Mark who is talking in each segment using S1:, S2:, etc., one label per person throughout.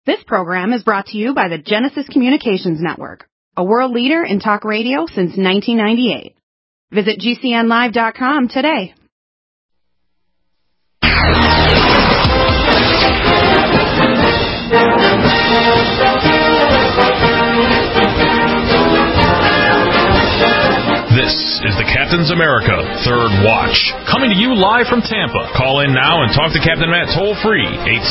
S1: This program is brought to you by the Genesis Communications Network, a world leader in talk radio since 1998. Visit GCNlive.com today.
S2: This is the Captain's America Third Watch, coming to you live from Tampa. Call in now and talk to Captain Matt toll-free,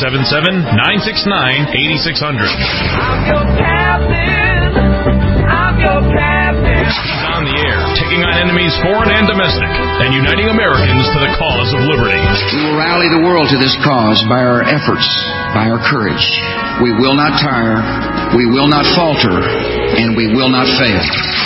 S2: 877-969-8600.
S3: I'm your captain. I'm your captain.
S2: He's on the air, taking on enemies foreign and domestic, and uniting Americans to the cause of liberty.
S4: We will rally the world to this cause by our efforts, by our courage. We will not tire, we will not falter, and we will not fail.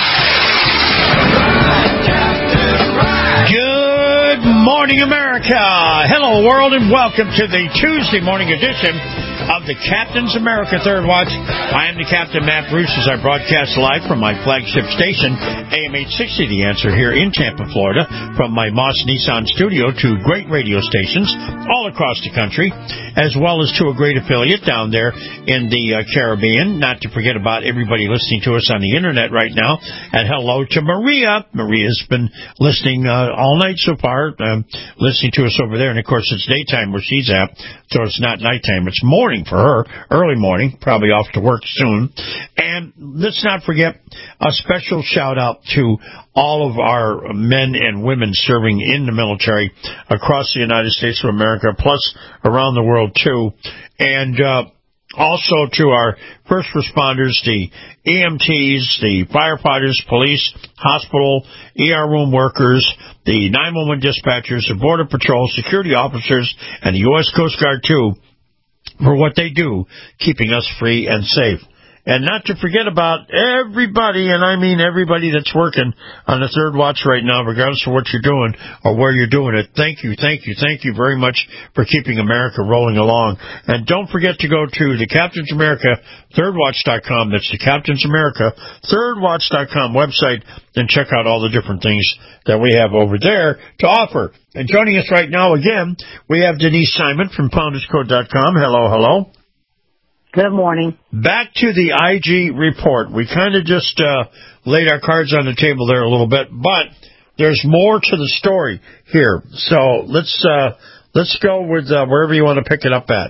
S5: Good morning, America. Hello, world, and welcome to the Tuesday morning edition of the Captain's America Third Watch. I am the Captain, Matt Bruce, as I broadcast live from my flagship station, AM 860, The Answer, here in Tampa, Florida, from my Moss Nissan studio to great radio stations all across the country, as well as to a great affiliate down there in the Caribbean. Not to forget about everybody listening to us on the internet right now. And hello to Maria. Maria's been listening all night so far, listening to us over there. And, of course, it's daytime where she's at, so it's not nighttime. It's morning for her, early morning, probably off to work soon. And let's not forget a special shout-out to all of our men and women serving in the military across the United States of America, plus around the world, too. And also to our first responders, the EMTs, the firefighters, police, hospital, ER room workers, the 911 dispatchers, the Border Patrol, security officers, and the U.S. Coast Guard, too, for what they do, keeping us free and safe. And not to forget about everybody, and I mean everybody that's working on the Third Watch right now, regardless of what you're doing or where you're doing it. Thank you very much for keeping America rolling along. And don't forget to go to the Captain's America ThirdWatch.com. That's the Captain's America ThirdWatch.com website, and check out all the different things that we have over there to offer. And joining us right now again, we have Denise Simon from FoundersCode.com. Hello.
S6: Good morning.
S5: Back to the IG report. We kind of just laid our cards on the table there a little bit, but there's more to the story here. So let's go with wherever you want to pick it up at.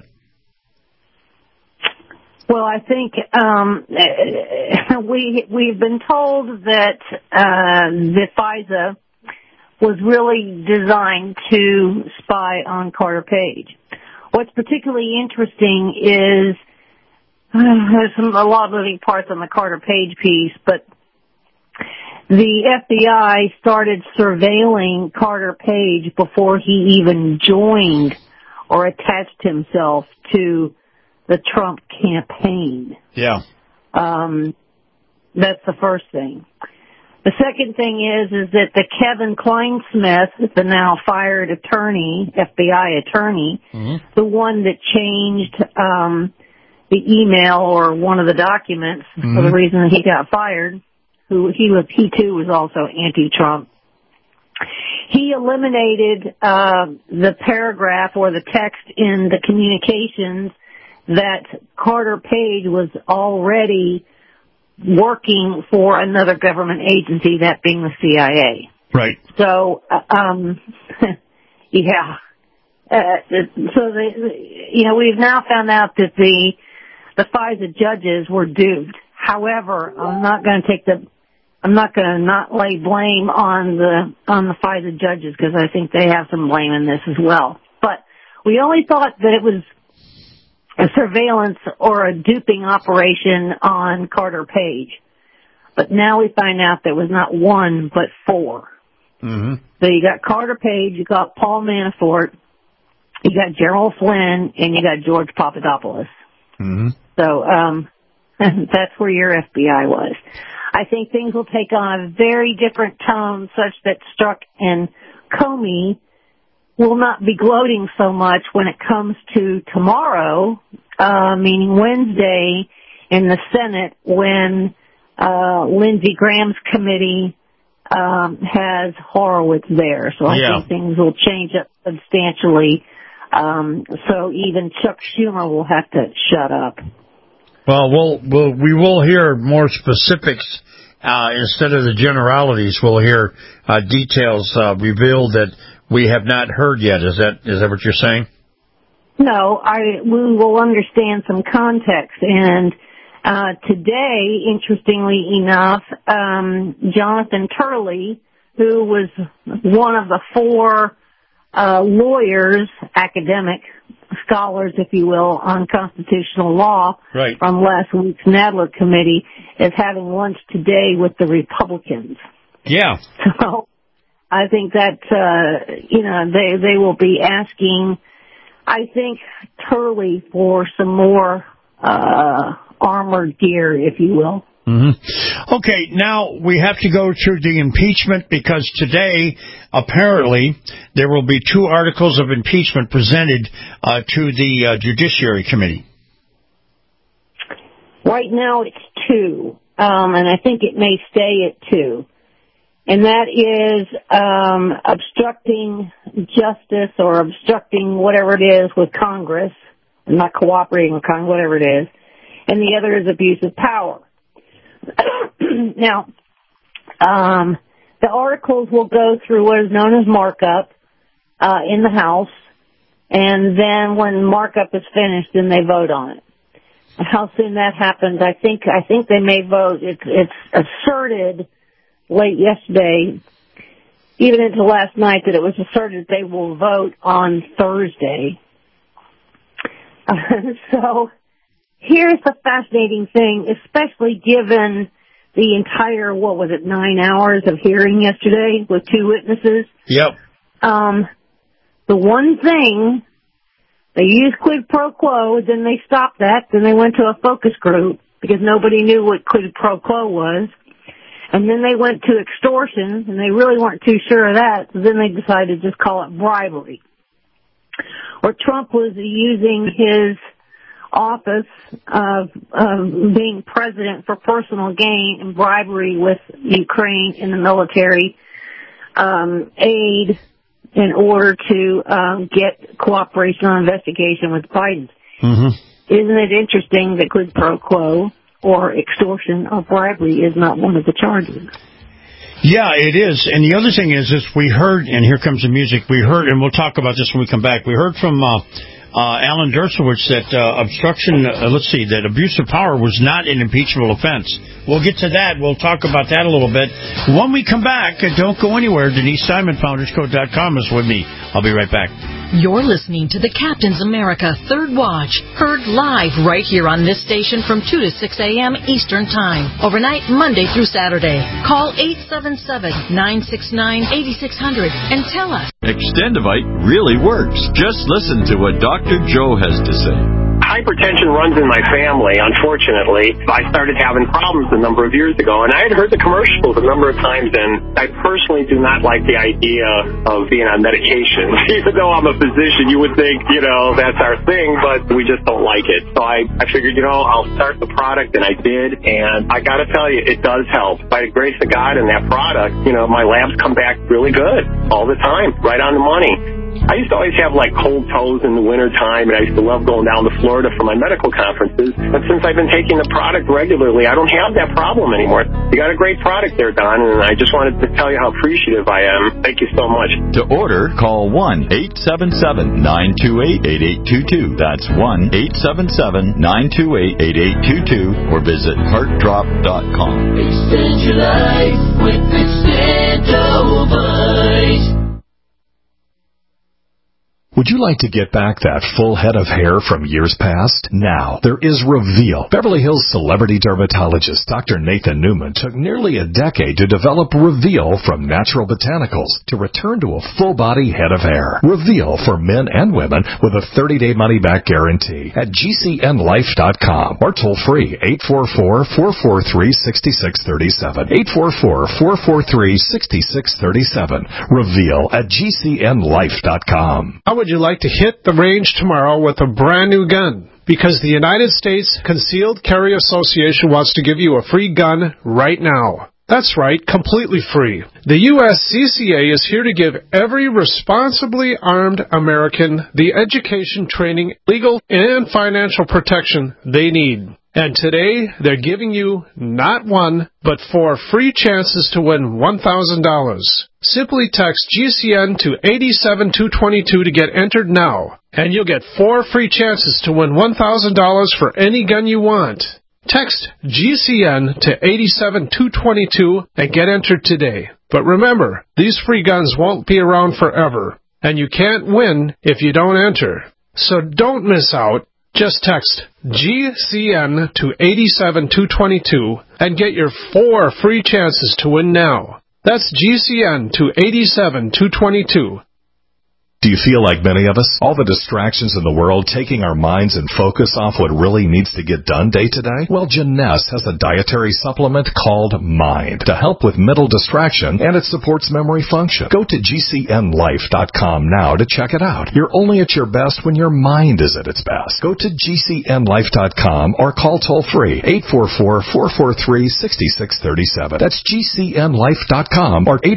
S6: Well, I think we've been told that the FISA was really designed to spy on Carter Page. What's particularly interesting is there's a lot of moving parts on the Carter Page piece, but the FBI started surveilling Carter Page before he even joined or attached himself to the Trump campaign.
S5: Yeah.
S6: That's the first thing. The second thing is that the Kevin Kleinsmith, the now fired attorney, FBI attorney, the one that changed the email or one of the documents for the reason that he got fired, he too was also anti-Trump. He eliminated the paragraph or the text in the communications that Carter Page was already working for another government agency, that being the CIA.
S5: Right.
S6: So, yeah. We've now found out that the FISA judges were duped. However, I'm not going to not lay blame on the FISA judges, because I think they have some blame in this as well. But we only thought that it was a surveillance or a duping operation on Carter Page. But now we find out there was not one, but four. So you got Carter Page, you got Paul Manafort, you got Gerald Flynn, and you got George Papadopoulos. So that's where your FBI was. I think things will take on a very different tone, such that Strzok and Comey will not be gloating so much when it comes to tomorrow, meaning Wednesday in the Senate, when Lindsey Graham's committee has Horowitz there. So I think things will change up substantially. So even Chuck Schumer will have to shut up.
S5: Well, we will hear more specifics instead of the generalities. We'll hear details revealed that we have not heard yet. Is that what you're saying?
S6: No, we will understand some context. And today, interestingly enough, Jonathan Turley, who was one of the 4 lawyers, academic scholars, if you will, on constitutional law from last week's Nadler Committee, is having lunch today with the Republicans.
S5: Yeah.
S6: So I think that, they will be asking, I think, Turley for some more armored gear, if you will.
S5: Mm-hmm. Okay, now we have to go to the impeachment because today, apparently, there will be 2 articles of impeachment presented to the Judiciary Committee.
S6: Right now it's 2, and I think it may stay at 2. And that is obstructing justice or obstructing whatever it is with Congress, not cooperating with Congress, whatever it is. And the other is abuse of power. Now, the articles will go through what is known as markup in the House, and then when markup is finished, then they vote on it. How soon that happens, I think they may vote. It's asserted late yesterday, even into last night, that it was asserted they will vote on Thursday. So here's the fascinating thing, especially given the entire, 9 hours of hearing yesterday with 2 witnesses?
S5: Yep.
S6: The one thing, they used quid pro quo, then they stopped that, then they went to a focus group because nobody knew what quid pro quo was. And then they went to extortion, and they really weren't too sure of that, so then they decided to just call it bribery. Or Trump was using his office of being president for personal gain and bribery with Ukraine in the military aid in order to get cooperation on investigation with Biden. Mm-hmm. Isn't it interesting that quid pro quo or extortion or bribery is not one of the charges?
S5: Yeah, it is. And the other thing is we heard, and here comes the music, and we'll talk about this when we come back, we heard from Alan Dershowitz that that abuse of power was not an impeachable offense. We'll get to that. We'll talk about that a little bit. When we come back, don't go anywhere. Denise Simon, FoundersCode.com is with me. I'll be right back.
S7: You're listening to the Captain's America Third Watch, heard live right here on this station from 2 to 6 a.m. Eastern Time, overnight Monday through Saturday. Call 877-969-8600 and tell us.
S8: Extendivite really works. Just listen to what Dr. Joe has to say.
S9: Hypertension runs in my family, unfortunately. I started having problems a number of years ago, and I had heard the commercials a number of times, and I personally do not like the idea of being on medication. Even though I'm a physician, you would think, that's our thing, but we just don't like it. So I figured, I'll start the product, and I did, and I got to tell you, it does help. By the grace of God and that product, my labs come back really good all the time, right on the money. I used to always have cold toes in the winter time, and I used to love going down to Florida for my medical conferences. But since I've been taking the product regularly, I don't have that problem anymore. You got a great product there, Don, and I just wanted to tell you how appreciative I am. Thank you so much.
S8: To order, call 1-877-928-8822. That's 1-877-928-8822, or visit heartdrop.com.
S3: Extend your life with Extendivite.
S10: Would you like to get back that full head of hair from years past? Now, there is Reveal. Beverly Hills celebrity dermatologist Dr. Nathan Newman took nearly a decade to develop Reveal from natural botanicals to return to a full-body head of hair. Reveal for men and women with a 30-day money-back guarantee at GCNlife.com or toll free 844-443-6637. 844-443-6637. Reveal at GCNlife.com.
S11: How would you like to hit the range tomorrow with a brand new gun? Because the United States Concealed Carry Association wants to give you a free gun right now. That's right, completely free. The USCCA is here to give every responsibly armed American the education, training, legal, and financial protection they need. And today, they're giving you not one, but 4 free chances to win $1,000. Simply text GCN to 87222 to get entered now, and you'll get 4 free chances to win $1,000 for any gun you want. Text GCN to 87222 and get entered today. But remember, these free guns won't be around forever, and you can't win if you don't enter. So don't miss out. Just text GCN to 87222 and get your 4 free chances to win now. That's GCN to 87222.
S10: Do you feel like many of us? All the distractions in the world taking our minds and focus off what really needs to get done day to day? Well, Jeunesse has a dietary supplement called Mind to help with mental distraction, and it supports memory function. Go to GCNlife.com now to check it out. You're only at your best when your mind is at its best. Go to GCNlife.com or call toll-free 844-443-6637. That's GCNlife.com or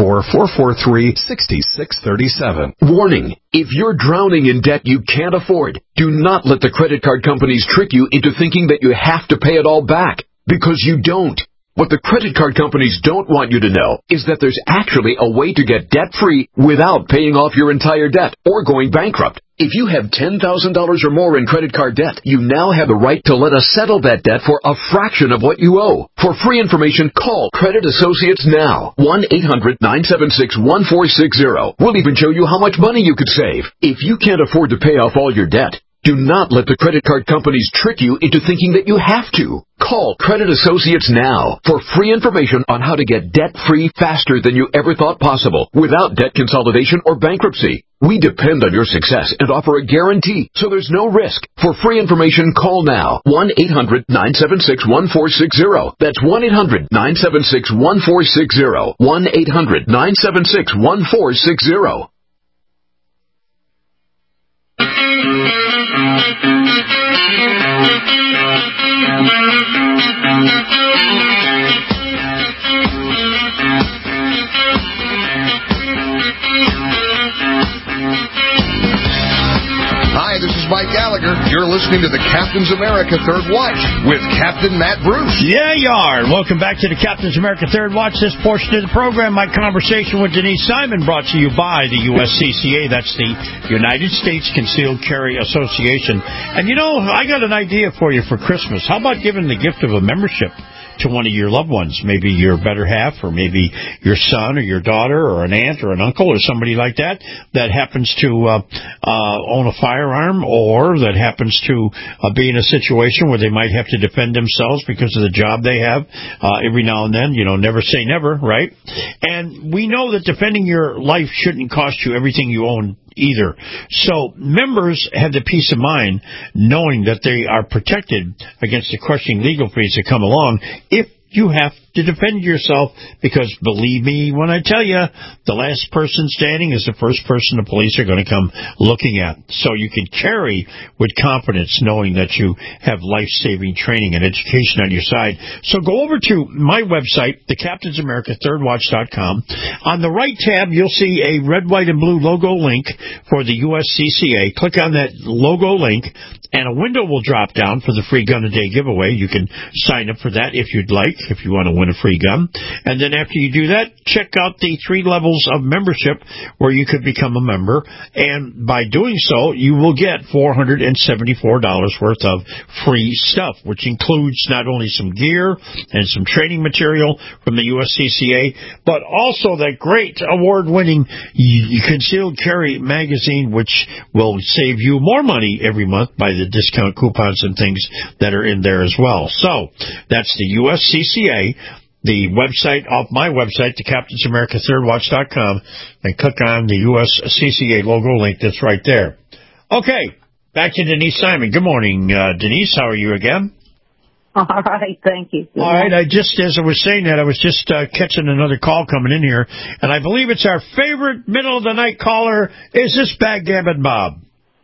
S10: 844-443-6637.
S12: Warning, if you're drowning in debt you can't afford, do not let the credit card companies trick you into thinking that you have to pay it all back, because you don't. What the credit card companies don't want you to know is that there's actually a way to get debt-free without paying off your entire debt or going bankrupt. If you have $10,000 or more in credit card debt, you now have the right to let us settle that debt for a fraction of what you owe. For free information, call Credit Associates now. 1-800-976-1460. We'll even show you how much money you could save. If you can't afford to pay off all your debt, do not let the credit card companies trick you into thinking that you have to. Call Credit Associates now for free information on how to get debt-free faster than you ever thought possible without debt consolidation or bankruptcy. We depend on your success and offer a guarantee, so there's no risk. For free information, call now. 1-800-976-1460. That's 1-800-976-1460. 1-800-976-1460.
S13: Hi, this is Mike Gallagher. You're listening to the Captain's America Third Watch with Captain Matt Bruce.
S5: Yeah, you are. Welcome back to the Captain's America Third Watch. This portion of the program, my conversation with Denise Simon, brought to you by the USCCA. That's the United States Concealed Carry Association. And, you know, I got an idea for you for Christmas. How about giving the gift of a membership to one of your loved ones, maybe your better half, or maybe your son or your daughter or an aunt or an uncle or somebody like that that happens to own a firearm, or that happens to be in a situation where they might have to defend themselves because of the job they have every now and then. You know, never say never, right? And we know that defending your life shouldn't cost you everything you own either. So members have the peace of mind knowing that they are protected against the crushing legal fees that come along if you have to defend yourself, because believe me when I tell you, the last person standing is the first person the police are going to come looking at. So you can carry with confidence knowing that you have life-saving training and education on your side. So go over to my website, thecaptainsamericathirdwatch.com. On the right tab, you'll see a red, white, and blue logo link for the USCCA. Click on that logo link, and a window will drop down for the free gun a day giveaway. You can sign up for that if you'd like, if you want to win a free gun. And then after you do that, check out the 3 levels of membership where you could become a member. And by doing so, you will get $474 worth of free stuff, which includes not only some gear and some training material from the USCCA, but also that great award-winning Concealed Carry magazine, which will save you more money every month by the discount coupons and things that are in there as well. So that's the USCCA, the website off my website, thecaptainsamericathirdwatch.com, and click on the USCCA logo link that's right there. Okay, back to Denise Simon. Good morning, Denise. How are you again?
S6: All right, thank you.
S5: All right, as I was saying that, I was just catching another call coming in here, and I believe it's our favorite middle-of-the-night caller. Is this Backgammon Bob?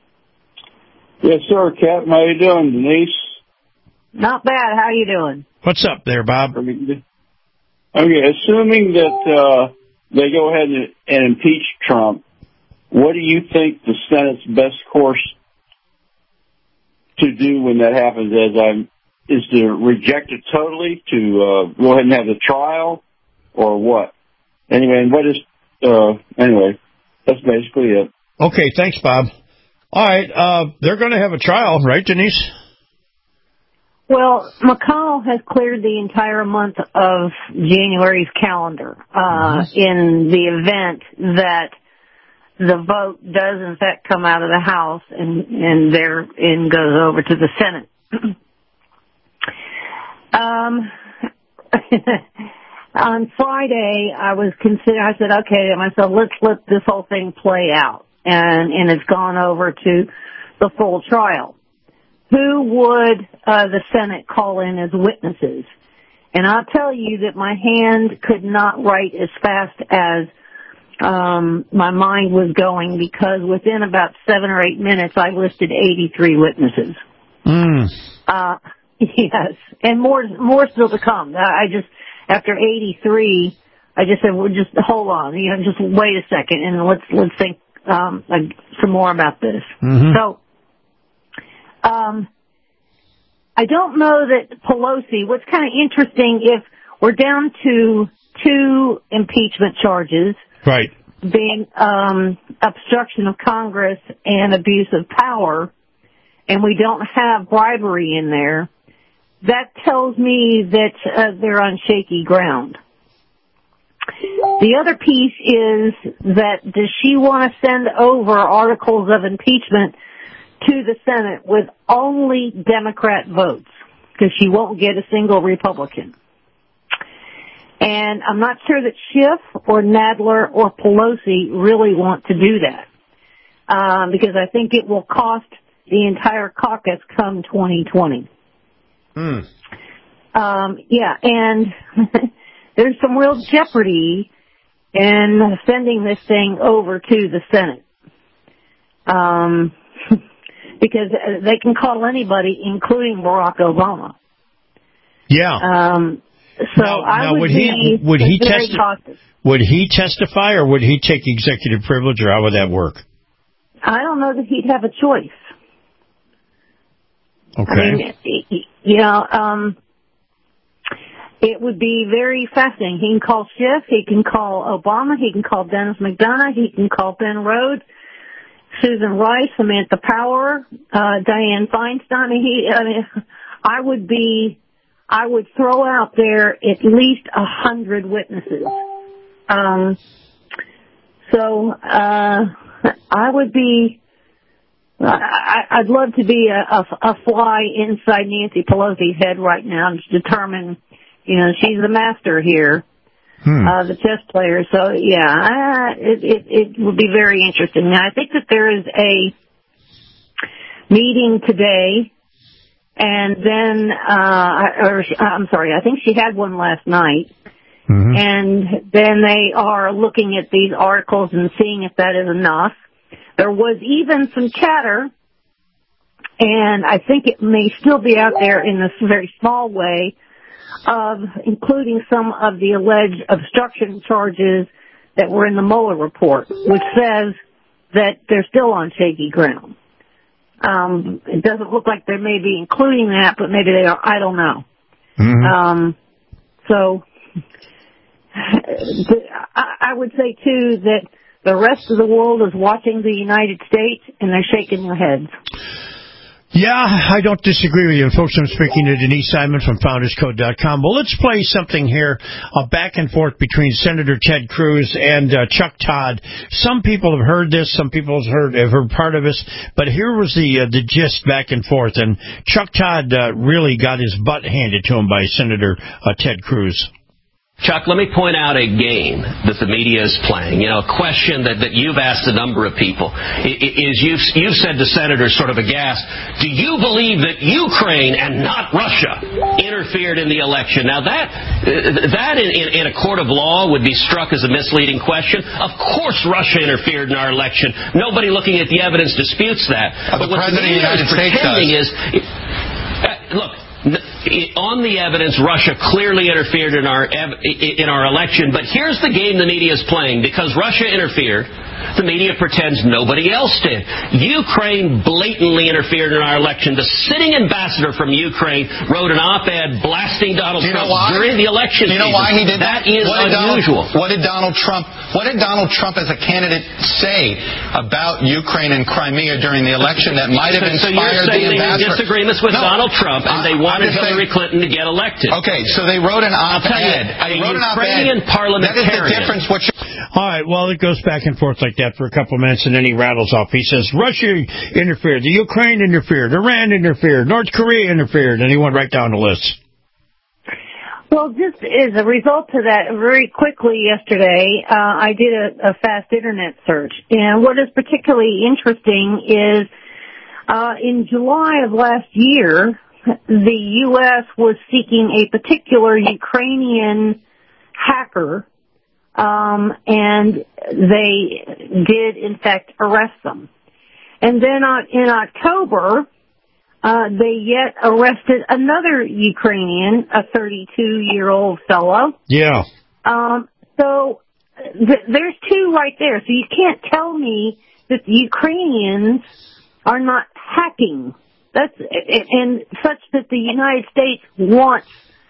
S14: Yes, sir, Captain. How you doing, Denise?
S6: Not bad. How you doing?
S5: What's up there, Bob?
S14: Okay, assuming that they go ahead and impeach Trump, what do you think the Senate's best course to do when that happens? As is to reject it totally, to go ahead and have the trial, or what? Anyway, anyway, that's basically it.
S5: Okay, thanks, Bob. All right, they're going to have a trial, right, Denise?
S6: Well, McConnell has cleared the entire month of January's calendar in the event that the vote does, in fact, come out of the House and goes over to the Senate. On Friday, I said, okay, to myself, let's let this whole thing play out. And it's gone over to the full trial. Who would the Senate call in as witnesses? And I'll tell you that my hand could not write as fast as my mind was going, because within about 7 or 8 minutes, I listed 83 witnesses. Yes, and more still to come. After 83, I just said, well, just hold on, just wait a second, and let's think some more about this. So, I don't know that Pelosi, what's kind of interesting, if we're down to 2 impeachment charges,
S5: right,
S6: being obstruction of Congress and abuse of power, and we don't have bribery in there, that tells me that they're on shaky ground. The other piece is that does she want to send over articles of impeachment to the Senate with only Democrat votes? Because she won't get a single Republican. And I'm not sure that Schiff or Nadler or Pelosi really want to do that. Because I think it will cost the entire caucus come 2020. Yeah, and there's some real jeopardy in sending this thing over to the Senate. Because they can call anybody, including Barack Obama.
S5: Yeah.
S6: So I would be very cautious.
S5: Would he testify, or would he take executive privilege, or how would that work?
S6: I don't know that he'd have a choice.
S5: Okay.
S6: I mean, it would be very fascinating. He can call Schiff, he can call Obama, he can call Dennis McDonough, he can call Ben Rhodes, Susan Rice, Samantha Power, Dianne Feinstein. I would throw out there at least 100 witnesses. I would be. I'd love to be a fly inside Nancy Pelosi's head right now and determine, she's the master here, the chess player. So yeah, it would be very interesting. Now I think that there is a meeting today, and then, I'm sorry, I think she had one last night. And then they are looking at these articles and seeing if that is enough. There was even some chatter, and I think it may still be out there in this very small way, of including some of the alleged obstruction charges that were in the Mueller report, which says that they're still on shaky ground. It doesn't look like they may be including that, but maybe they are. I don't know. So I would say, too, that the rest of the world is watching the United States, and they're shaking their heads.
S5: Yeah, I don't disagree with you. Folks, I'm speaking to Denise Simon from FoundersCode.com. Well, let's play something here, a back and forth between Senator Ted Cruz and Chuck Todd. Some people have heard this, some people have heard part of this, but here was the gist back and forth. And Chuck Todd really got his butt handed to him by Senator Ted Cruz.
S15: Chuck, let me point out a game that the media is playing. A question that you've asked a number of people is you've said to senators sort of aghast, do you believe that Ukraine and not Russia interfered in the election? Now that in a court of law would be struck as a misleading question. Of course Russia interfered in our election. Nobody looking at the evidence disputes that. But what the media is pretending is, look, on the evidence, Russia clearly interfered in our election. But here's the game the media is playing. Because Russia interfered, The media pretends nobody else did. Ukraine blatantly interfered in our election. The sitting ambassador from Ukraine wrote an op-ed blasting Donald Trump during the election season.
S16: You know why he did that?
S15: That is unusual.
S16: What did Donald Trump as a candidate say about Ukraine and Crimea during the election that might have inspired the ambassador?
S15: So you're saying they had disagreements with Donald Trump and they wanted Hillary Clinton to get elected.
S16: Okay, so they wrote an op-ed.
S15: Ukrainian parliamentarian.
S16: That is the difference.
S5: All right, well, it goes back and forth like that for a couple of minutes, and then he rattles off. He says, Russia interfered, the Ukraine interfered, Iran interfered, North Korea interfered, and he went right down the list.
S6: Well, just as a result of that, very quickly yesterday, I did a fast internet search. And what is particularly interesting is in July of last year, the U.S. was seeking a particular Ukrainian hacker, and they did, in fact, arrest them. And then in October, they yet arrested another Ukrainian, a 32-year-old fellow.
S5: Yeah.
S6: So there's two right there. So you can't tell me that the Ukrainians are not hacking. And such that the United States wants,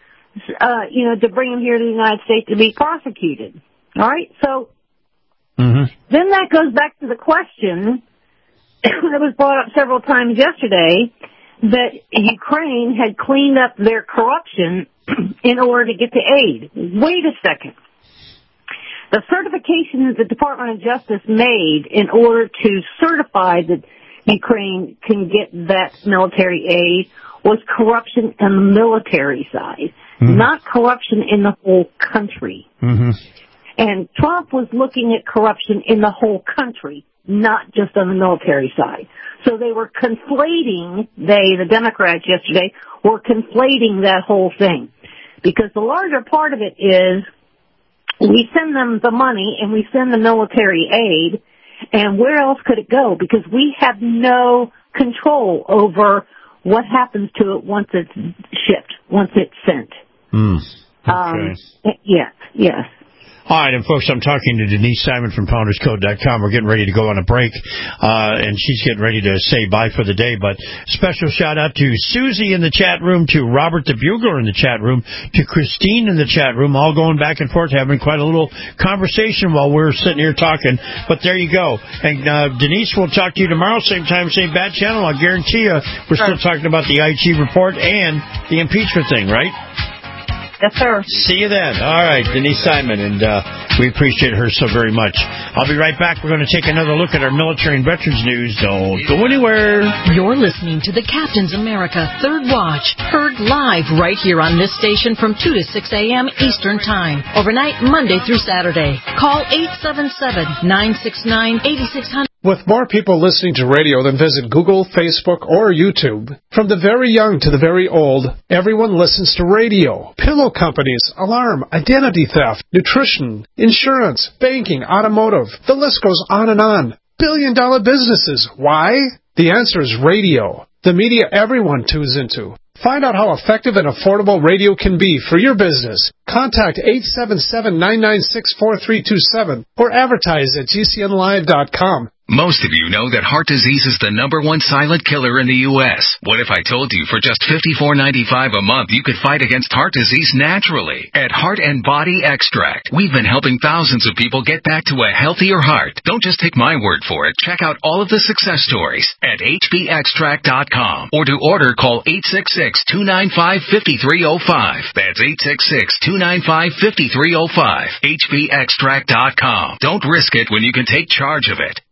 S6: to bring them here to the United States to be prosecuted. All right? So then that goes back to the question that was brought up several times yesterday, that Ukraine had cleaned up their corruption in order to get the aid. Wait a second. The certification that the Department of Justice made in order to certify that Ukraine can get that military aid was corruption on the military side, not corruption in the whole country. And Trump was looking at corruption in the whole country, not just on the military side. So they were conflating, the Democrats yesterday, were conflating that whole thing. Because the larger part of it is, we send them the money and we send the military aid, and where else could it go? Because we have no control over what happens to it once it's shipped, once it's sent.
S5: Okay.
S6: Yes.
S5: All right, and folks, I'm talking to Denise Simon from PoundersCode.com. We're getting ready to go on a break, and she's getting ready to say bye for the day. But special shout-out to Susie in the chat room, to Robert the Bugler in the chat room, to Christine in the chat room, all going back and forth, having quite a little conversation while we're sitting here talking. But there you go. And Denise, we'll talk to you tomorrow, same time, same bad channel. I guarantee you we're still talking about the IG report and the impeachment thing, right?
S6: Yes, sir.
S5: See you then. All right, Denise Simon, and we appreciate her so very much. I'll be right back. We're going to take another look at our military and veterans news. Don't go anywhere.
S7: You're listening to the Captain's America Third Watch, heard live right here on this station from 2 to 6 a.m. Eastern Time, overnight Monday through Saturday. Call 877-969-8600.
S11: With more people listening to radio than visit Google, Facebook, or YouTube, from the very young to the very old, everyone listens to radio. Pillow companies, alarm, identity theft, nutrition, insurance, banking, automotive. The list goes on and on. Billion-dollar businesses. Why? The answer is radio. The media everyone tunes into. Find out how effective and affordable radio can be for your business. Contact 877-996-4327 or advertise at GCNlive.com.
S17: Most of you know that heart disease is the #1 silent killer in the U.S. What if I told you for just $54.95 a month you could fight against heart disease naturally? At Heart and Body Extract, we've been helping thousands of people get back to a healthier heart. Don't just take my word for it. Check out all of the success stories at hbextract.com. Or to order, call 866-295-5305. That's 866-295-5305. hbextract.com. Don't risk it when you can take charge of it.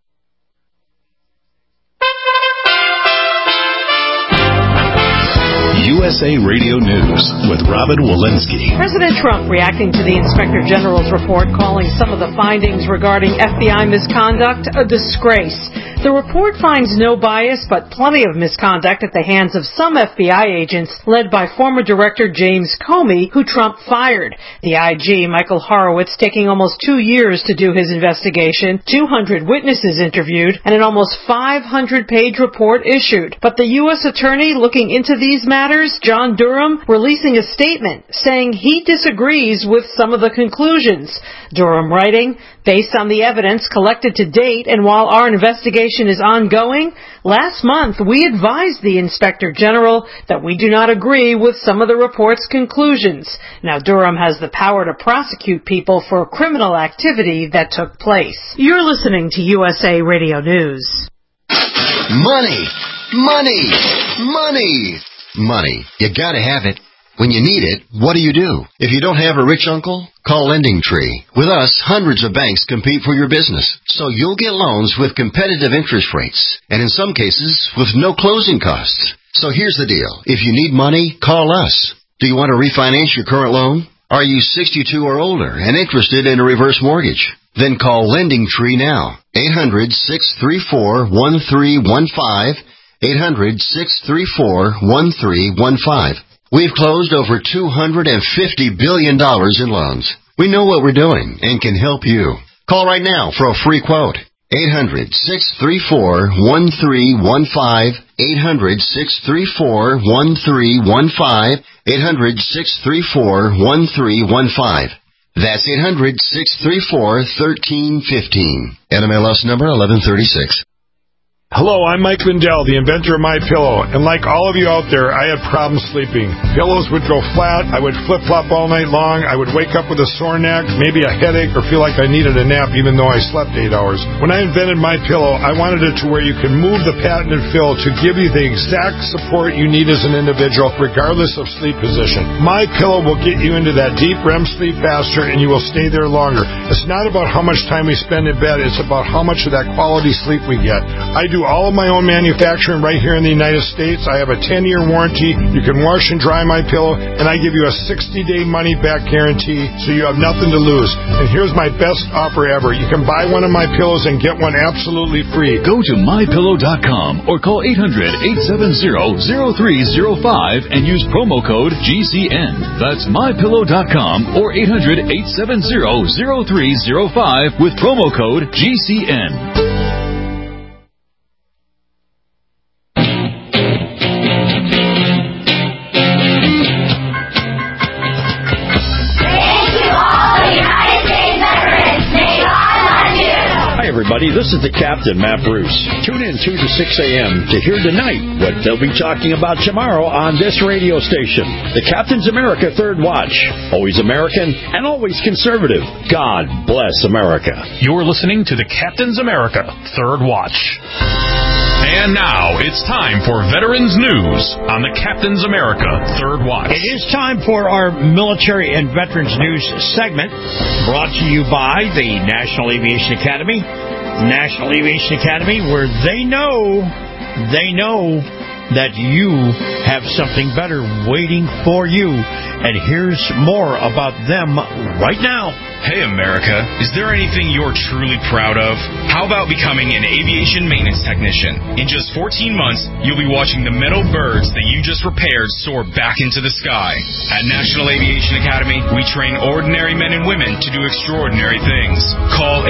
S10: USA Radio News with Robin Walensky.
S18: President Trump reacting to the Inspector General's report, calling some of the findings regarding FBI misconduct a disgrace. The report finds no bias, but plenty of misconduct at the hands of some FBI agents, led by former Director James Comey, who Trump fired. The IG, Michael Horowitz, taking almost 2 years to do his investigation, 200 witnesses interviewed, and an almost 500-page report issued. But the U.S. Attorney looking into these matters Justice John Durham releasing a statement saying he disagrees with some of the conclusions. Durham writing, based on the evidence collected to date and while our investigation is ongoing, last month we advised the Inspector General that we do not agree with some of the report's conclusions. Now, Durham has the power to prosecute people for criminal activity that took place. You're listening to USA Radio News.
S19: Money! Money! Money! Money. You gotta have it. When you need it, what do? If you don't have a rich uncle, call LendingTree. With us, hundreds of banks compete for your business, so you'll get loans with competitive interest rates, and in some cases, with no closing costs. So here's the deal. If you need money, call us. Do you want to refinance your current loan? Are you 62 or older and interested in a reverse mortgage? Then call LendingTree now. 800-634-1315. 800-634-1315. We've closed over $250 billion in loans. We know what we're doing and can help you. Call right now for a free quote. 800-634-1315. 800-634-1315. 800-634-1315. That's 800-634-1315. NMLS number 1136.
S20: Hello, I'm Mike Lindell, the inventor of MyPillow, and like all of you out there, I had problems sleeping. Pillows would go flat, I would flip-flop all night long, I would wake up with a sore neck, maybe a headache, or feel like I needed a nap even though I slept 8 hours. When I invented MyPillow, I wanted it to where you can move the patented fill to give you the exact support you need as an individual, regardless of sleep position. MyPillow will get you into that deep REM sleep faster, and you will stay there longer. It's not about how much time we spend in bed, it's about how much of that quality sleep we get. I do all of my own manufacturing right here in the United States. I have a 10-year warranty. You can wash and dry MyPillow, and I give you a 60-day money-back guarantee, so you have nothing to lose. And here's my best offer ever. You can buy one of my pillows and get one absolutely free.
S21: Go to MyPillow.com or call 800-870-0305 and use promo code GCN. That's MyPillow.com or 800-870-0305 with promo code GCN.
S5: Everybody, this is the Captain, Matt Bruce. Tune in 2 to 6 a.m. to hear tonight what they'll be talking about tomorrow on this radio station. The Captain's America Third Watch. Always American and always conservative. God bless America.
S2: You're listening to the Captain's America Third Watch. And now it's time for Veterans News on the Captain's America Third Watch.
S5: It is time for our Military and Veterans News segment, brought to you by the National Aviation Academy. National Aviation Academy, where they know that you have something better waiting for you. And here's more about them right now.
S22: Hey, America, is there anything you're truly proud of? How about becoming an aviation maintenance technician? In just 14 months, you'll be watching the metal birds that you just repaired soar back into the sky. At National Aviation Academy, we train ordinary men and women to do extraordinary things. Call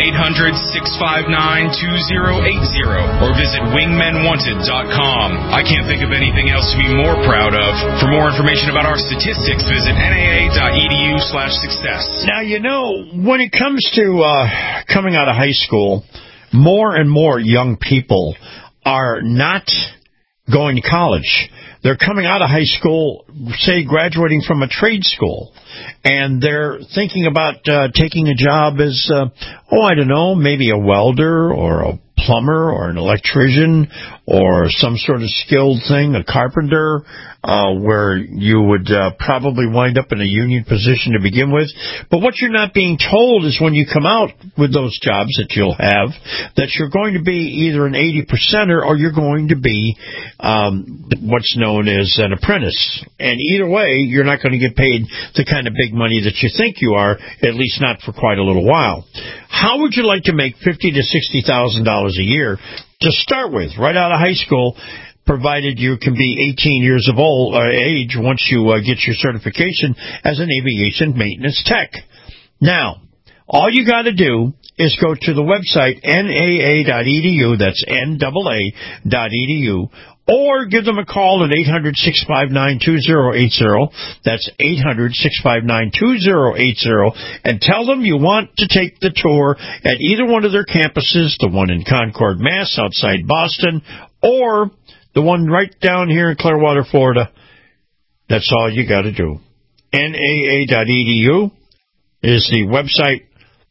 S22: 800-659-2080 or visit wingmenwanted.com. I can't think of anything else to be more proud of. For more information about our statistics, visit naa.edu/success.
S5: Now, you know, when it comes to coming out of high school, more and more young people are not going to college. They're coming out of high school, say, graduating from a trade school, and they're thinking about taking a job as, I don't know, maybe a welder or a plumber or an electrician or some sort of skilled thing, a carpenter, where you would probably wind up in a union position to begin with. But what you're not being told is when you come out with those jobs that you'll have, that you're going to be either an 80%er or you're going to be what's known as an apprentice. And either way, you're not going to get paid the kind of big money that you think you are, at least not for quite a little while. How would you like to make $50,000 to $60,000 a year to start with, right out of high school, provided you can be 18 years of age once you get your certification as an aviation maintenance tech? Now, all you got to do is go to the website, NAA.edu, that's NAA.edu, Or give them a call at 800-659-2080. That's 800-659-2080. And tell them you want to take the tour at either one of their campuses, the one in Concord, Mass, outside Boston, or the one right down here in Clearwater, Florida. That's all you got to do. NAA.edu is the website.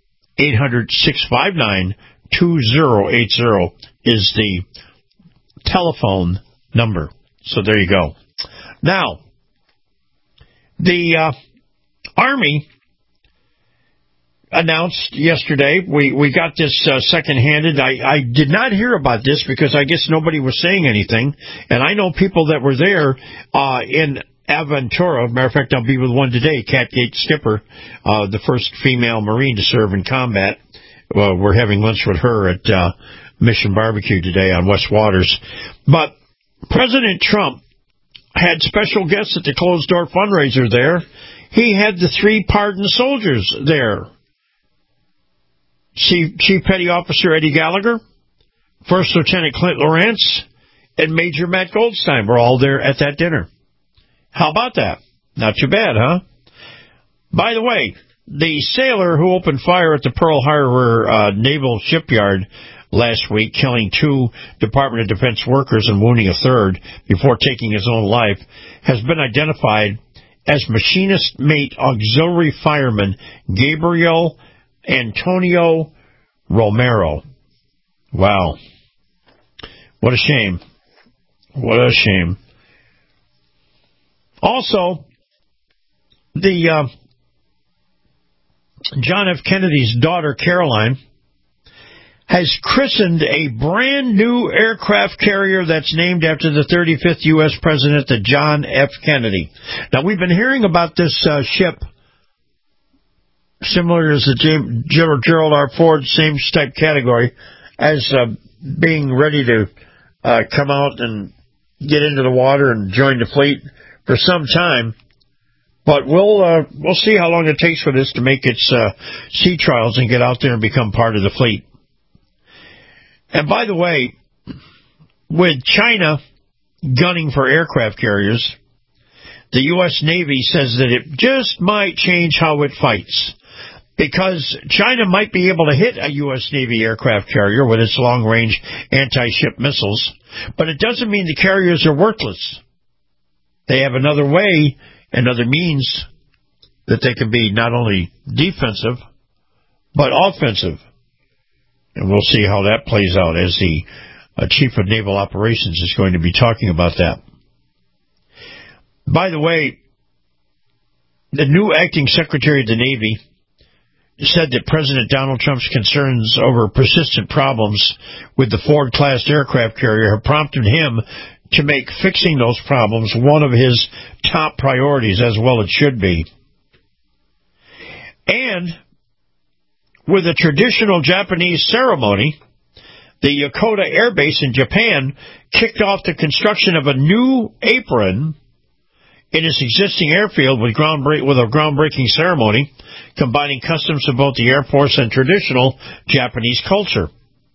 S5: 800-659-2080 is the telephone number. So there you go. Now, the Army announced yesterday, we got this second-handed. I did not hear about this because I guess nobody was saying anything. And I know people that were there in Aventura. Matter of fact, I'll be with one today, Cat Gate Skipper, the first female Marine to serve in combat. We're having lunch with her at Mission Barbecue today on West Waters. But President Trump had special guests at the closed-door fundraiser there. He had the 3 pardoned soldiers there. Chief Petty Officer Eddie Gallagher, First Lieutenant Clint Lawrence, and Major Matt Goldstein were all there at that dinner. How about that? Not too bad, huh? By the way, the sailor who opened fire at the Pearl Harbor Naval Shipyard last week, killing 2 Department of Defense workers and wounding a third before taking his own life, has been identified as Machinist Mate Auxiliary Fireman Gabriel Antonio Romero. Wow. What a shame. What a shame. Also, the John F. Kennedy's daughter, Caroline, has christened a brand new aircraft carrier that's named after the 35th U.S. President, the John F. Kennedy. Now, we've been hearing about this ship, similar as the Gerald R. Ford, same type category, as being ready to come out and get into the water and join the fleet for some time. But we'll see how long it takes for this to make its sea trials and get out there and become part of the fleet. And by the way, with China gunning for aircraft carriers, the U.S. Navy says that it just might change how it fights, because China might be able to hit a U.S. Navy aircraft carrier with its long-range anti-ship missiles, but it doesn't mean the carriers are worthless. They have another way, another means that they can be not only defensive, but offensive. And we'll see how that plays out, as the Chief of Naval Operations is going to be talking about that. By the way, the new acting Secretary of the Navy said that President Donald Trump's concerns over persistent problems with the Ford-class aircraft carrier have prompted him to make fixing those problems one of his top priorities, as well it should be. And with a traditional Japanese ceremony, the Yokota Air Base in Japan kicked off the construction of a new apron in its existing airfield with a groundbreaking ceremony combining customs of both the Air Force and traditional Japanese culture.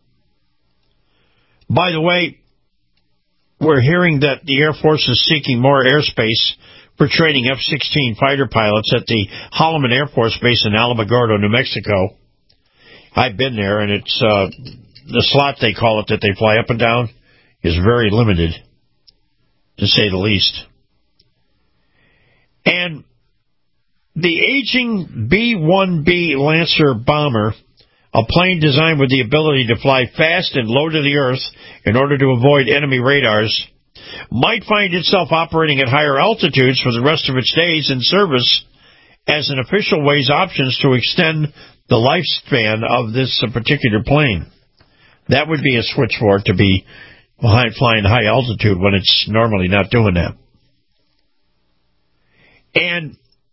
S5: By the way, we're hearing that the Air Force is seeking more airspace for training F-16 fighter pilots at the Holloman Air Force Base in Alamogordo, New Mexico. I've been there, and it's the slot, they call it, that they fly up and down is very limited, to say the least. And the aging B-1B Lancer bomber, a plane designed with the ability to fly fast and low to the earth in order to avoid enemy radars, might find itself operating at higher altitudes for the rest of its days in service, as an official weighs options to extend the lifespan of this particular plane. That would be a switch for it to be flying high altitude when it's normally not doing that. And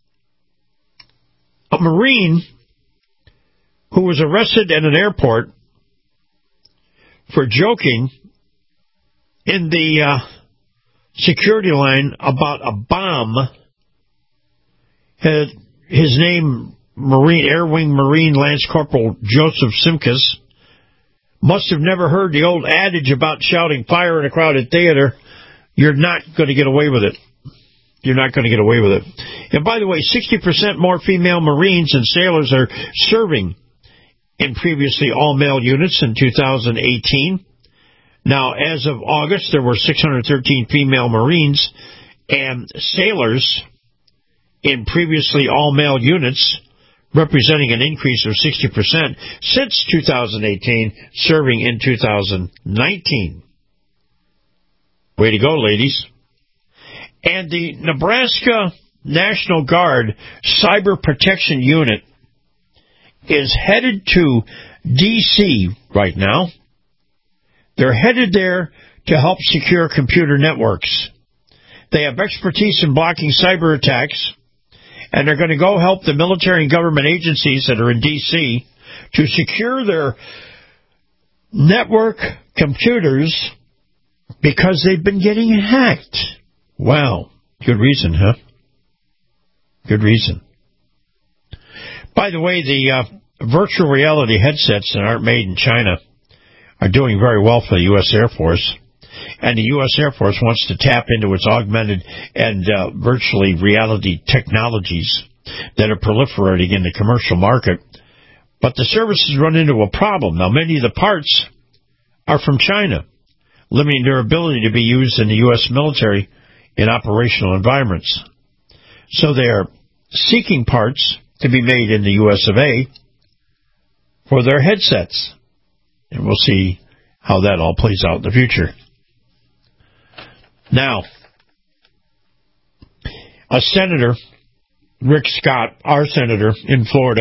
S5: a Marine who was arrested at an airport for joking in the security line about a bomb, had his name, Air Wing Marine Lance Corporal Joseph Simkus, must have never heard the old adage about shouting fire in a crowded theater You're not going to get away with it. You're not going to get away with it. And by the way, 60% more female Marines and sailors are serving in previously all-male units in 2018. Now, as of August, there were 613 female Marines and sailors in previously all-male units, representing an increase of 60% since 2018, serving in 2019. Way to go, ladies. And the Nebraska National Guard Cyber Protection Unit is headed to D.C. right now. They're headed there to help secure computer networks. They have expertise in blocking cyber attacks, and they're going to go help the military and government agencies that are in D.C. to secure their network computers because they've been getting hacked. Wow. Good reason, huh? Good reason. By the way, the virtual reality headsets that aren't made in China are doing very well for the U.S. Air Force. And the U.S. Air Force wants to tap into its augmented and virtually reality technologies that are proliferating in the commercial market. But the services run into a problem. Now, many of the parts are from China, limiting their ability to be used in the U.S. military in operational environments. So they are seeking parts to be made in the U.S. of A. for their headsets. And we'll see how that all plays out in the future. Now, a senator, Rick Scott, our senator in Florida,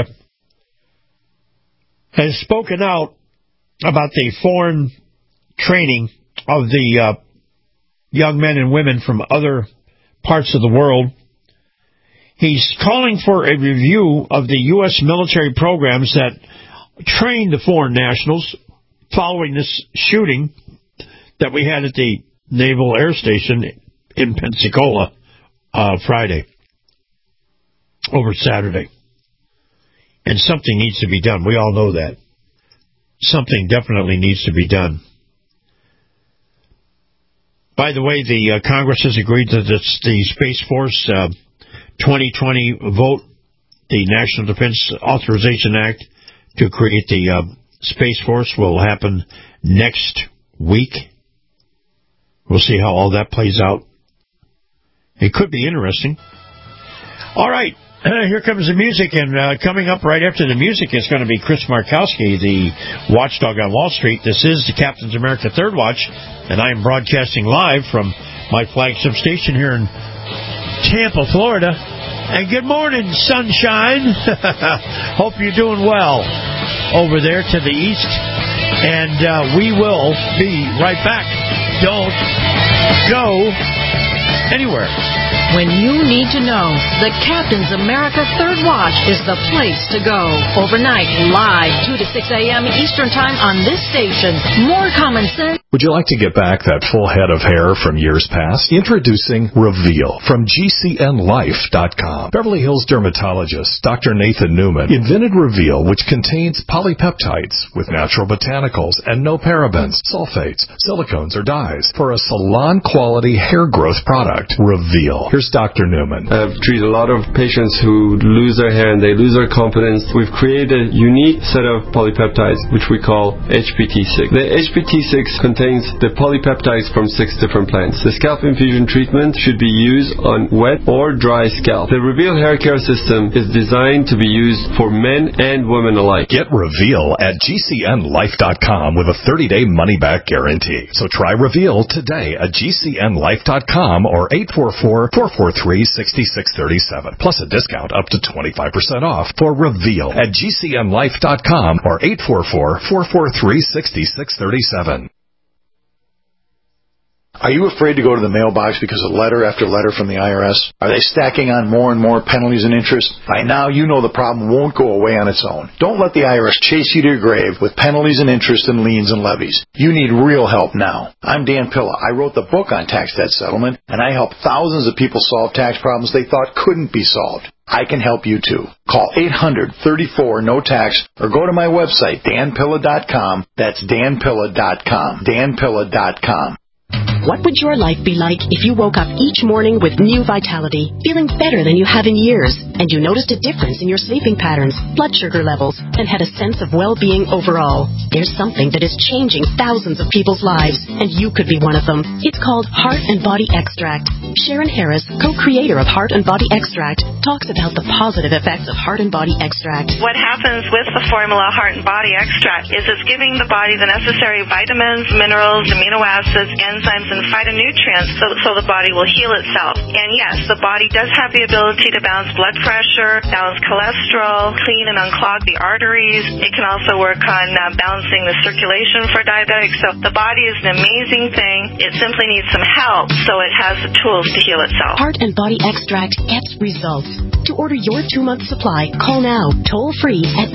S5: has spoken out about the foreign training of the young men and women from other parts of the world. He's calling for a review of the U.S. military programs that train the foreign nationals following this shooting that we had at the Naval Air Station in Pensacola Friday, over Saturday. And something needs to be done. We all know that. Something definitely needs to be done. By the way, the Congress has agreed that the Space Force 2020 vote, the National Defense Authorization Act, to create the Space Force will happen next week. We'll see how all that plays out. It could be interesting. All right, here comes the music, and coming up right after the music is going to be Chris Markowski, the watchdog on Wall Street. This is the Captain's America Third Watch, and I am broadcasting live from my flagship station here in Tampa, Florida. And good morning, sunshine. Hope you're doing well over there to the east. And we will be right back. Don't go anywhere.
S7: When you need to know, the Captain's America Third Watch is the place to go. Overnight, live, 2 to 6 a.m. Eastern Time on this station. More common sense.
S10: Would you like to get back that full head of hair from years past? Introducing Reveal from GCNLife.com. Beverly Hills dermatologist Dr. Nathan Newman invented Reveal, which contains polypeptides with natural botanicals and no parabens, sulfates, silicones, or dyes for a salon-quality hair growth product. Reveal. Here's Dr. Newman.
S1: I've treated a lot of patients who lose their hair and they lose their confidence. We've created a unique set of polypeptides, which we call HPT6. The HPT6 contains the polypeptides from 6 different plants. The scalp infusion treatment should be used on wet or dry scalp. The Reveal hair care system is designed to be used for men and women alike.
S10: Get Reveal at GCNLife.com with a 30-day money-back guarantee. So try Reveal today at GCNLife.com or 844-443-6637. Plus a discount up to 25% off for Reveal at GCNLife.com or 844-443-6637.
S4: Are you afraid to go to the mailbox because of letter after letter from the IRS? Are they stacking on more and more penalties and interest? By now, you know the problem won't go away on its own. Don't let the IRS chase you to your grave with penalties and interest and liens and levies. You need real help now. I'm Dan Pilla. I wrote the book on tax debt settlement, and I help thousands of people solve tax problems they thought couldn't be solved. I can help you too. Call 800-34-NO-TAX or go to my website, danpilla.com. That's danpilla.com. danpilla.com.
S8: What would your life be like if you woke up each morning with new vitality, feeling better than you have in years, and you noticed a difference in your sleeping patterns, blood sugar levels, and had a sense of well-being overall? There's something that is changing thousands of people's lives, and you could be one of them. It's called Heart and Body Extract. Sharon Harris, co-creator of Heart and Body Extract, talks about the positive effects of Heart and Body Extract.
S9: What happens with the formula Heart and Body Extract is it's giving the body the necessary vitamins, minerals, amino acids, enzymes, and phytonutrients so the body will heal itself. And yes, the body does have the ability to balance blood pressure, balance cholesterol, clean and unclog the arteries. It can also work on balancing the circulation for diabetics. So the body is an amazing thing. It simply needs some help, so it has the tools to heal itself.
S8: Heart and Body Extract gets results. To order your 2-month supply, call now, toll-free at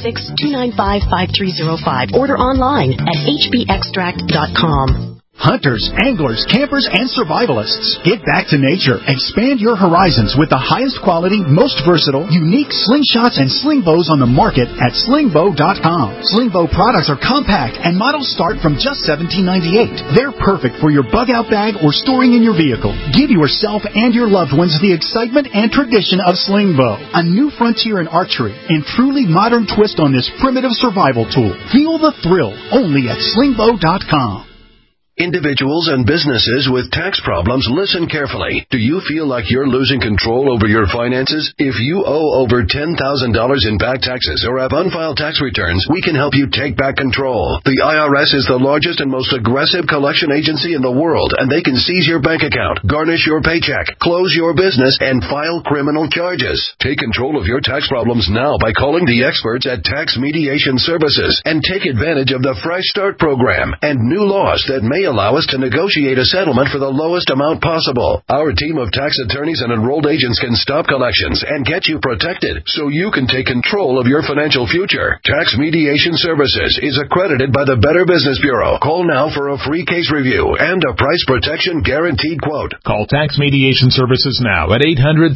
S8: 866-295-5305. Order online at hbextract.com.
S23: Hunters, anglers, campers, and survivalists. Get back to nature. Expand your horizons with the highest quality, most versatile, unique slingshots and sling bows on the market at slingbow.com. Slingbow products are compact and models start from just $17.98. They're perfect for your bug-out bag or storing in your vehicle. Give yourself and your loved ones the excitement and tradition of Slingbow, a new frontier in archery and truly modern twist on this primitive survival tool. Feel the thrill only at slingbow.com.
S24: Individuals and businesses with tax problems, listen carefully. Do you feel like you're losing control over your finances? If you owe over $10,000 in back taxes or have unfiled tax returns, we can help you take back control. The IRS is the largest and most aggressive collection agency in the world, and they can seize your bank account, garnish your paycheck, close your business, and file criminal charges. Take control of your tax problems now by calling the experts at Tax Mediation Services and take advantage of the Fresh Start program and new laws that may allow us to negotiate a settlement for the lowest amount possible. Our team of tax attorneys and enrolled agents can stop collections and get you protected so you can take control of your financial future. Tax Mediation Services is accredited by the Better Business Bureau. Call now for a free case review and a price protection guaranteed quote.
S21: Call Tax Mediation Services now at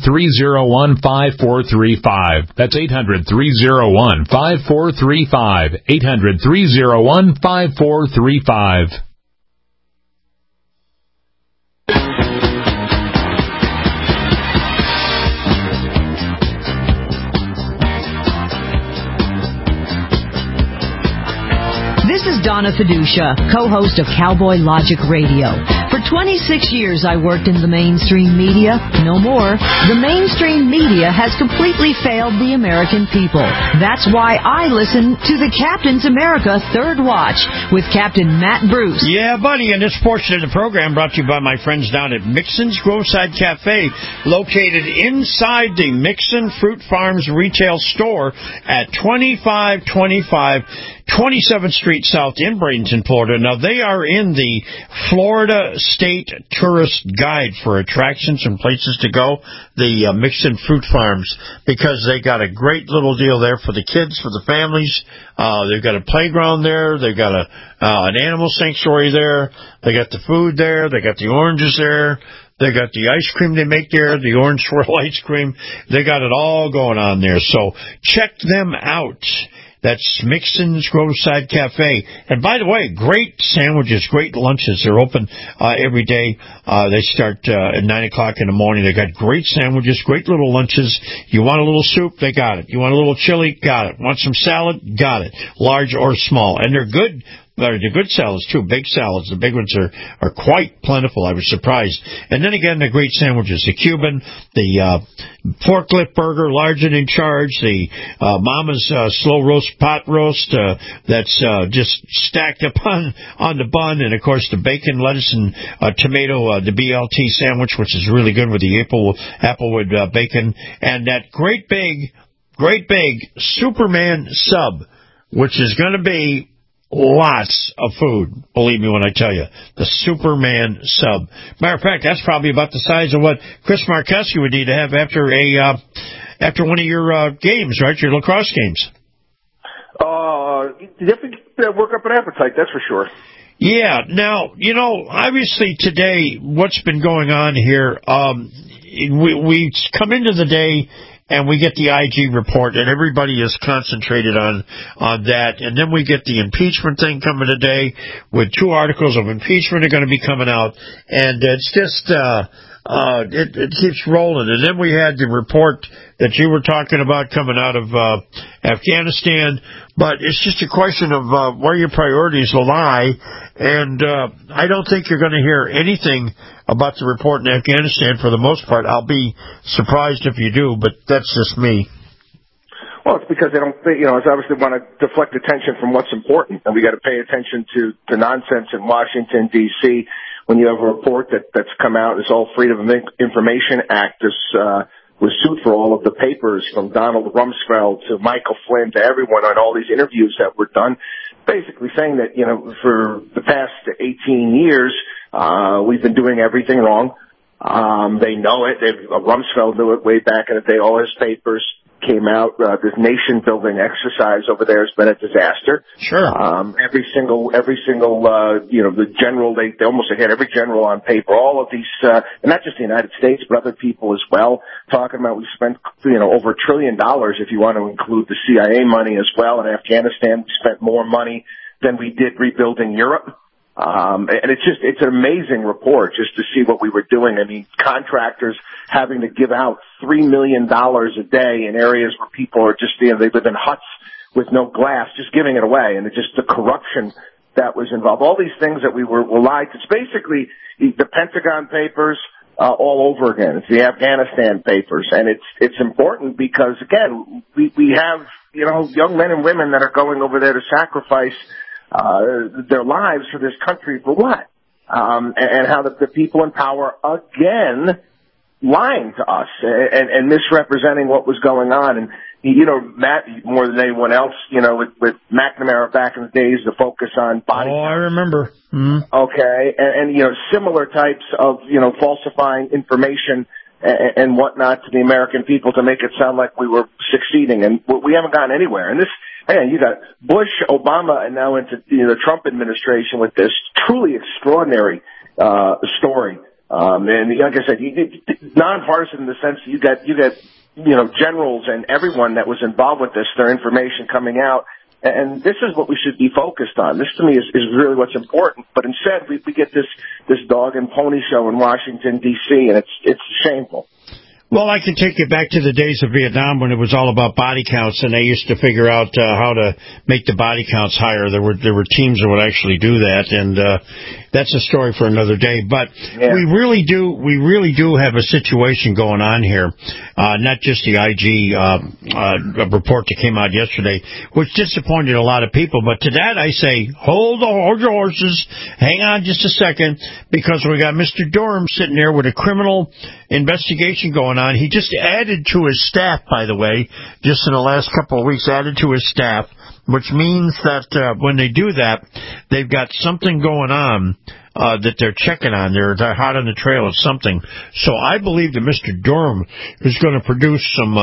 S21: 800-301-5435. That's 800-301-5435. 800-301-5435.
S7: This is Donna Fiducia, co-host of Cowboy Logic Radio. For 26 years, I worked in the mainstream media. No more. The mainstream media has completely failed the American people. That's why I listen to the Captain's America Third Watch with Captain Matt Bruce.
S5: Yeah, buddy, and this portion of the program brought to you by my friends down at Mixon's Groveside Cafe, located inside the Mixon Fruit Farms retail store at 2525 27th Street South in Bradenton, Florida. Now, they are in the Florida State Tourist Guide for attractions and places to go, the Mixon Fruit Farms, because they got a great little deal there for the kids, for the families. They've got a playground there. They've got an animal sanctuary there. They got the food there. They got the oranges there. They got the ice cream they make there, the orange swirl ice cream. They got it all going on there. So check them out. That's Mixon's Groveside Cafe. And by the way, great sandwiches, great lunches. They're open every day. They start at 9 o'clock in the morning. They got great sandwiches, great little lunches. You want a little soup? They got it. You want a little chili? Got it. Want some salad? Got it. Large or small. And they're good. They're good salads, too, big salads. The big ones are quite plentiful. I was surprised. And then again, the great sandwiches, the Cuban, the forklift burger, large and in charge, the Mama's slow roast pot roast that's just stacked up on the bun, and, of course, the bacon, lettuce, and tomato, the BLT sandwich, which is really good with the applewood bacon, and that great big Superman sub, which is going to be lots of food, believe me when I tell you. The Superman sub. Matter of fact, that's probably about the size of what Chris Marquesky would need to have after one of your games, right? Your lacrosse games.
S25: You have to work up an appetite, that's for sure.
S5: Yeah. Now, obviously today, what's been going on here, we come into the day and we get the IG report, and everybody is concentrated on that. And then we get the impeachment thing coming today, with 2 articles of impeachment are going to be coming out, and it's just it keeps rolling. And then we had the report that you were talking about coming out of Afghanistan, but it's just a question of where your priorities lie. And I don't think you're going to hear anything about the report in Afghanistan for the most part. I'll be surprised if you do, but that's just me.
S25: Well, it's because they don't, it's obviously want to deflect attention from what's important, and we got to pay attention to nonsense in Washington, D.C. When you have a report that's come out, this whole Freedom of Information Act, this was sued for all of the papers from Donald Rumsfeld to Michael Flynn to everyone on all these interviews that were done, basically saying that, for the past 18 years, we've been doing everything wrong. They know it. Rumsfeld knew it way back in the day. All his papers came out. This nation-building exercise over there has been a disaster.
S5: Sure.
S25: Every single, the general, they almost had every general on paper. All of these, and not just the United States, but other people as well, talking about we spent, over $1 trillion if you want to include the CIA money as well. In Afghanistan, we spent more money than we did rebuilding Europe. And it's an amazing report just to see what we were doing. I mean, contractors having to give out $3 million a day in areas where people are just, they live in huts with no glass, just giving it away. And it's just the corruption that was involved. All these things that we were lied to. It's basically the Pentagon papers, all over again. It's the Afghanistan papers. And it's important because, again, we have, young men and women that are going over there to sacrifice their lives for this country for what? And how the people in power again lying to us and misrepresenting what was going on. And, Matt, more than anyone else, with McNamara back in the days, the focus on body count.
S5: I remember. Mm-hmm.
S25: Okay. And, similar types of, falsifying information and whatnot to the American people to make it sound like we were succeeding. And we haven't gotten anywhere. And you got Bush, Obama, and now into the Trump administration with this truly extraordinary story. And like I said, nonpartisan in the sense that you got generals and everyone that was involved with this, their information coming out. And this is what we should be focused on. This to me is really what's important. But instead, we get this dog and pony show in Washington D.C. and it's shameful.
S5: Well, I can take you back to the days of Vietnam when it was all about body counts, and they used to figure out how to make the body counts higher. There were teams that would actually do that, and that's a story for another day. But we really do have a situation going on here. Not just the IG report that came out yesterday, which disappointed a lot of people. But to that, I say, hold your horses, hang on just a second, because we got Mr. Durham sitting there with a criminal investigation going on. He just added to his staff, by the way, just in the last couple of weeks, added to his staff, which means that when they do that, they've got something going on that they're checking on. They're hot on the trail of something. So I believe that Mr. Durham is going to produce some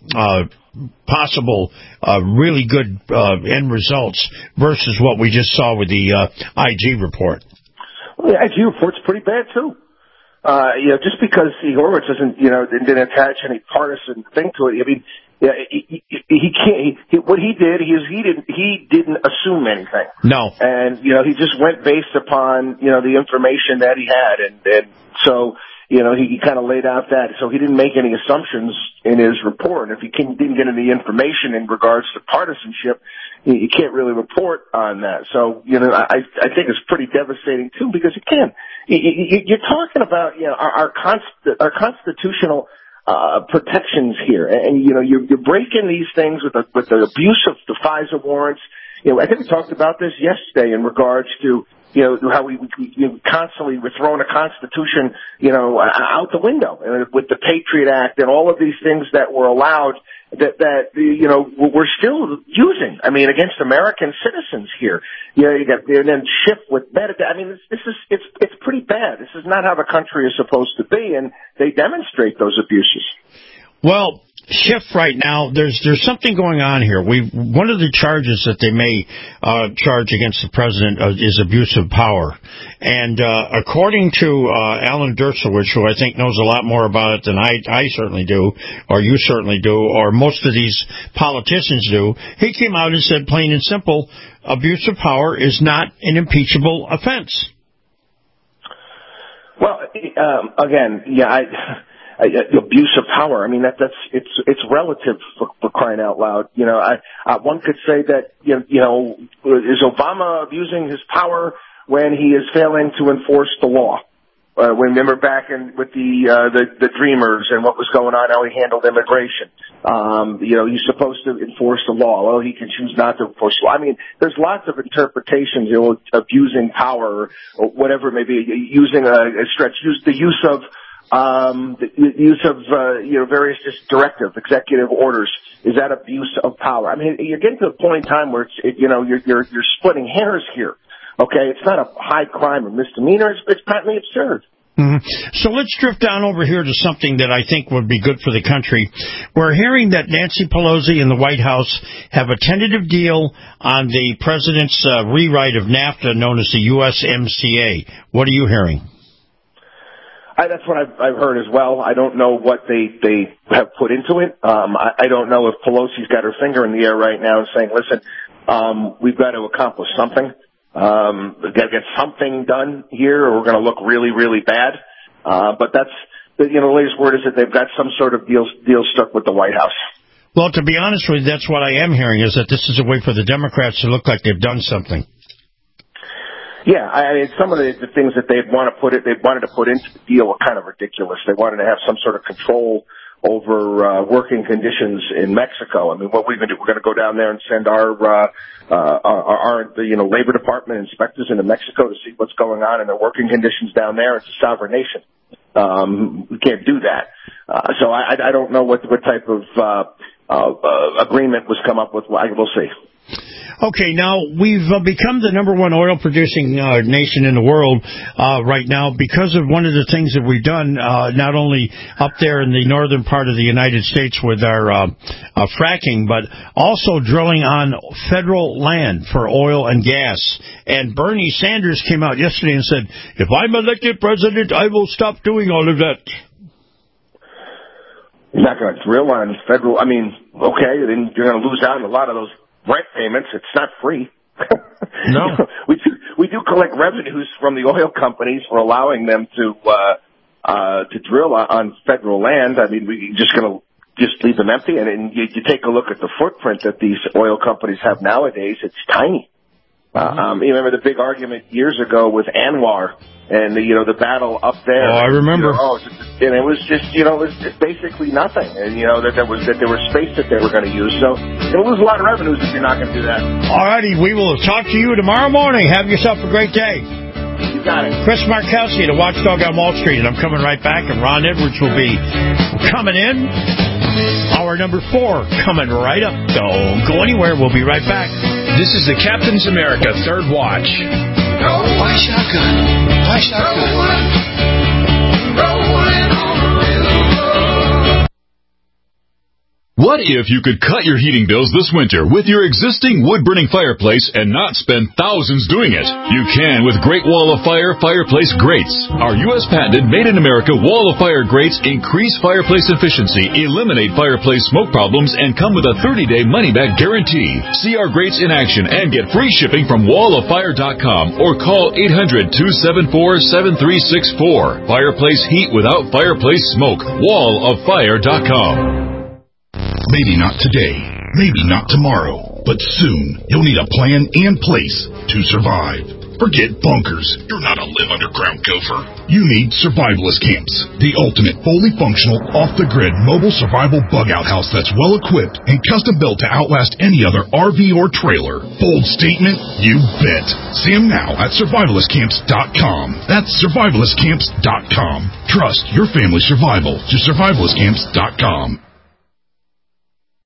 S5: possible really good end results versus what we just saw with the IG report.
S25: Well, the IG report's pretty bad, too. Just because Horowitz didn't attach any partisan thing to it. I mean, he can't. What he did is he didn't assume anything.
S5: No.
S25: And he just went based upon the information that he had, and so he kind of laid out that. So he didn't make any assumptions in his report. If he didn't get any information in regards to partisanship, you can't really report on that. So, I think it's pretty devastating too, because you're talking about, our constitutional, protections here. And, you're breaking these things with the abuse of the FISA warrants. I think we talked about this yesterday in regards to, how we constantly we're throwing a constitution, out the window with the Patriot Act and all of these things that were allowed that we're still using. I mean, against American citizens here. You got and then Schiff with metadata. I mean, it's pretty bad. This is not how the country is supposed to be, and they demonstrate those abuses.
S5: Well, Schiff right now, there's something going on here. One of the charges that they may charge against the president is abuse of power. And according to Alan Dershowitz, who I think knows a lot more about it than I certainly do, or you certainly do, or most of these politicians do, he came out and said, plain and simple, abuse of power is not an impeachable offense.
S25: Well, again, abuse of power. I mean, it's relative for crying out loud. You know, one could say that, you know, is Obama abusing his power when he is failing to enforce the law? Remember back with the Dreamers and what was going on, how he handled immigration. You know, he's supposed to enforce the law. Well, he can choose not to enforce the law. I mean, there's lots of interpretations, you know, of using power or whatever it may be, using a stretch, the use of you know, various just executive orders. Is that abuse of power? I mean, you're getting to the point in time where you're splitting hairs here. Okay, it's not a high crime or misdemeanor. It's patently absurd.
S5: Mm-hmm. So let's drift down over here to something that I think would be good for the country. We're hearing that Nancy Pelosi and the White House have a tentative deal on the president's rewrite of NAFTA, known as the USMCA. What are you hearing?
S25: That's what I've heard as well. I don't know what they have put into it. I don't know if Pelosi's got her finger in the air right now and saying, listen, we've got to accomplish something. We've got to get something done here or we're going to look really, really bad. But that's, the latest word is that they've got some sort of deal stuck with the White House.
S5: Well, to be honest with you, that's what I am hearing, is that this is a way for the Democrats to look like they've done something.
S25: Yeah, I mean, some of the things that they wanted to put into the deal were kind of ridiculous. They wanted to have some sort of control over working conditions in Mexico. I mean, what we're going to do, we're going to go down there and send our Labor Department inspectors into Mexico to see what's going on in their working conditions down there. It's a sovereign nation. We can't do that. So I don't know what type of agreement was come up with. We'll see.
S5: Okay, now we've become the number one oil-producing nation in the world right now because of one of the things that we've done, not only up there in the northern part of the United States with our fracking, but also drilling on federal land for oil and gas. And Bernie Sanders came out yesterday and said, if I'm elected president, I will stop doing all of that.
S25: You're not going to drill on federal, I mean, okay, then you're going to lose out on a lot of those rent payments. It's not free.
S5: No.
S25: We do collect revenues from the oil companies for allowing them to drill on federal land. I mean, we're just going to leave them empty. And you take a look at the footprint that these oil companies have nowadays, it's tiny. You remember the big argument years ago with Anwar and the battle up there.
S5: Oh, I remember.
S25: And it was just, it was just basically nothing. And, that there was space that they were going to use. So you'll lose a lot of revenues if you're not going to do that.
S5: All righty. We will talk to you tomorrow morning. Have yourself a great day.
S25: You got it.
S5: Chris Markowski, the Watchdog on Wall Street. And I'm coming right back. And Ron Edwards will be coming in. Hour number 4 coming right up. Don't go anywhere. We'll be right back.
S2: This is the Captain's America Third Watch.
S19: Why shotgun? Why shotgun?
S21: What if you could cut your heating bills this winter with your existing wood-burning fireplace and not spend thousands doing it? You can with Great Wall of Fire Fireplace Grates. Our U.S. patented made-in-America Wall of Fire grates increase fireplace efficiency, eliminate fireplace smoke problems, and come with a 30-day money-back guarantee. See our grates in action and get free shipping from walloffire.com or call 800-274-7364. Fireplace heat without fireplace smoke. walloffire.com.
S3: Maybe not today, maybe not tomorrow, but soon you'll need a plan and place to survive. Forget bunkers. You're not a live underground gopher. You need survivalist camps, the ultimate fully functional, off-the-grid mobile survival bug-out house that's well-equipped and custom-built to outlast any other RV or trailer. Bold statement? You bet. See them now at survivalistcamps.com. That's survivalistcamps.com. Trust your family's survival to survivalistcamps.com.